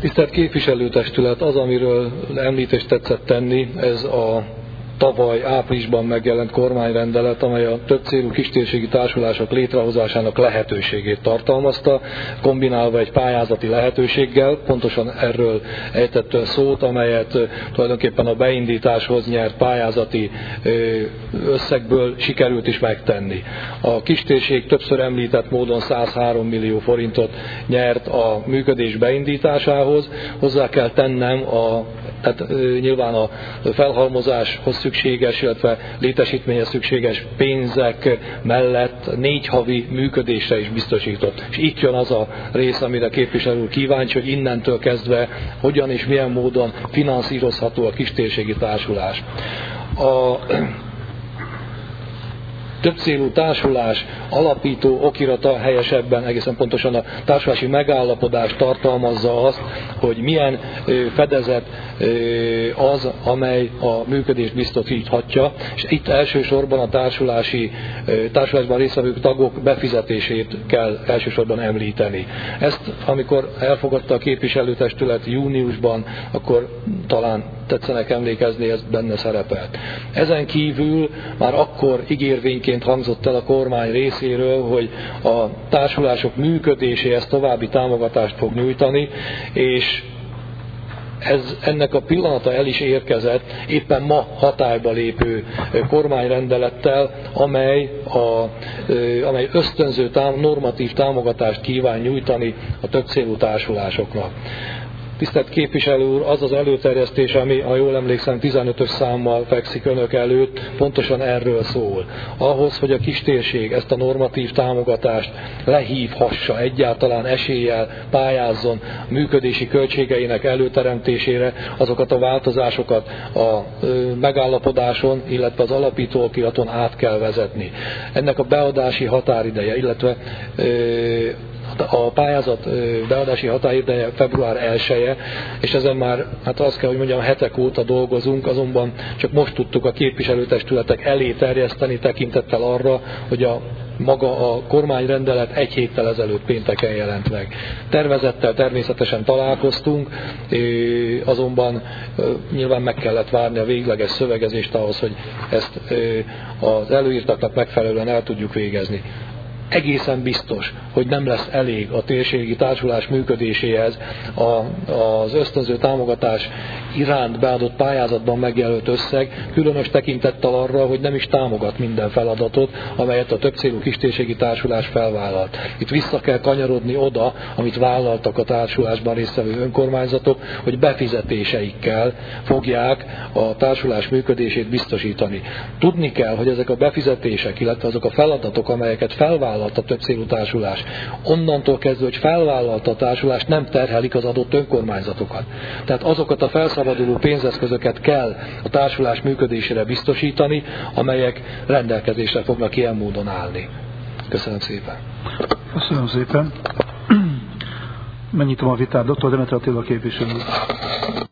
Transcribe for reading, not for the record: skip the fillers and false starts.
Tisztelt képviselőtestület, az, amiről említést tetszett tenni, ez a tavaly áprilisban megjelent kormányrendelet, amely a többcélú kistérségi társulások létrehozásának lehetőségét tartalmazta, kombinálva egy pályázati lehetőséggel, pontosan erről ejtett szót, amelyet tulajdonképpen a beindításhoz nyert pályázati összegből sikerült is megtenni. A kistérség többször említett módon 103 millió forintot nyert a működés beindításához. Hozzá kell tennem, tehát nyilván a felhalmozáshoz szükséges, illetve létesítményhez szükséges pénzek mellett 4 havi működésre is biztosított. És itt jön az a rész, amire képviselő úr kíváncsi, hogy innentől kezdve hogyan és milyen módon finanszírozható a kistérségi társulás. A többcélú társulás alapító okirata helyesebben, egészen pontosan a társulási megállapodás tartalmazza azt, hogy milyen fedezet az, amely a működést biztosíthatja, és itt elsősorban a társulásban résztvevő tagok befizetését kell elsősorban említeni. Ezt, amikor elfogadta a képviselőtestület júniusban, akkor talán tetszenek emlékezni, ez benne szerepelt. Ezen kívül már akkor ígérvényként hangzott el a kormány részéről, hogy a társulások működéséhez további támogatást fog nyújtani, és ennek a pillanata el is érkezett éppen ma hatályba lépő kormányrendelettel, amely ösztönző normatív támogatást kíván nyújtani a többcélú társulásoknak. Tisztelt képviselő úr, az az előterjesztés, ami, ha jól emlékszem, 15-ös számmal fekszik önök előtt, pontosan erről szól. Ahhoz, hogy a kistérség ezt a normatív támogatást lehívhassa, egyáltalán eséllyel pályázzon működési költségeinek előteremtésére, azokat a változásokat a megállapodáson, illetve az alapító okiraton át kell vezetni. Ennek a beadási határideje, illetve a pályázat beadási határideje február 1-e, és ezen már, hát azt kell, hogy mondjam, hetek óta dolgozunk, azonban csak most tudtuk a képviselőtestületek elé terjeszteni tekintettel arra, hogy maga a kormányrendelet 1 héttel ezelőtt pénteken jelent meg. Tervezettel természetesen találkoztunk, azonban nyilván meg kellett várni a végleges szövegezést ahhoz, hogy ezt az előírtaknak megfelelően el tudjuk végezni. Egészen biztos, hogy nem lesz elég a térségi társulás működéséhez az ösztönző támogatás iránt beadott pályázatban megjelölt összeg, különös tekintettel arra, hogy nem is támogat minden feladatot, amelyet a többcélú kistérségi társulás felvállalt. Itt vissza kell kanyarodni oda, amit vállaltak a társulásban résztvevő önkormányzatok, hogy befizetéseikkel fogják a társulás működését biztosítani. Tudni kell, hogy ezek a befizetések, illetve azok a feladatok, amelyeket felvállalt a többcélú társulás, onnantól kezdve, hogy felvállalta a társulást, nem terhelik az adott önkormányzatokat. Tehát azokat a felszabaduló pénzeszközöket kell a társulás működésére biztosítani, amelyek rendelkezésre fognak ilyen módon állni. Köszönöm szépen. Köszönöm szépen. Megnyitom a vitát. Dr. Demeter Attila képviselő.